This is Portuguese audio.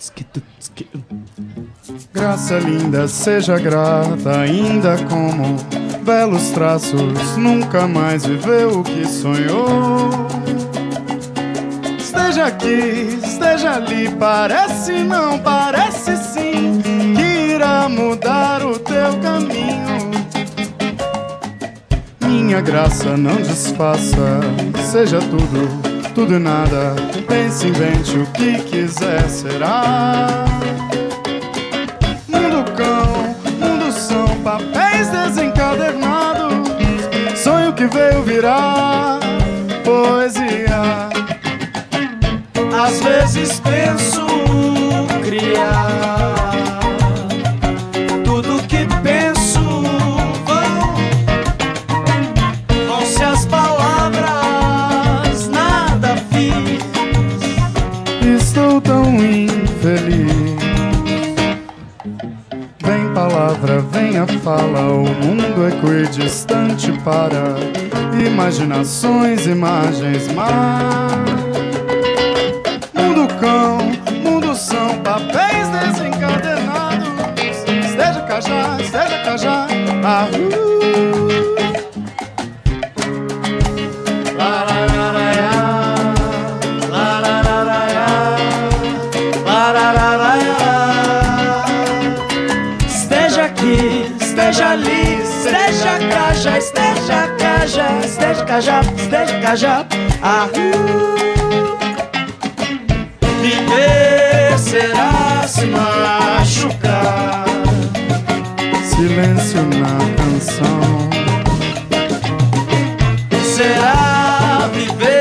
Graça linda, seja grata, ainda como belos traços, nunca mais viveu o que sonhou. Esteja aqui, esteja ali, parece não, parece sim, que irá mudar o teu caminho. Minha graça não desfaça, seja tudo, tudo e nada, pense, invente o que quiser, será. Mundo cão, mundo são papéis desencadernados, sonho que veio virar poesia. Às vezes penso criar tudo que penso vão se as palavras nada fiz. Estou tão infeliz. Vem palavra, vem a fala, o mundo equidistante para imaginações, imagens más. Mundo cão, mundo são papéis desencadenados. Esteja cajá, Esteja aqui, esteja ali, esteja cajá, esteja cajá, esteja cajá, esteja cajá. Viver será se machucar. silêncio na canção. Será viver